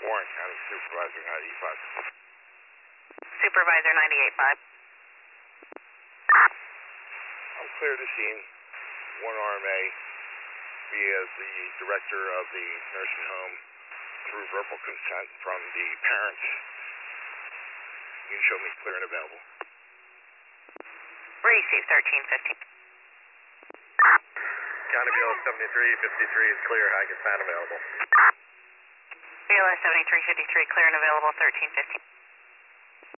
Warren County Supervisor 95. Supervisor 98.5. I'm clear to scene. One RMA via the director of the nursing home through verbal consent from the parents. You can show me clear and available. Receive 1350. County BLS 7353 is clear. High consent available. BLS 7353 clear and available 1350.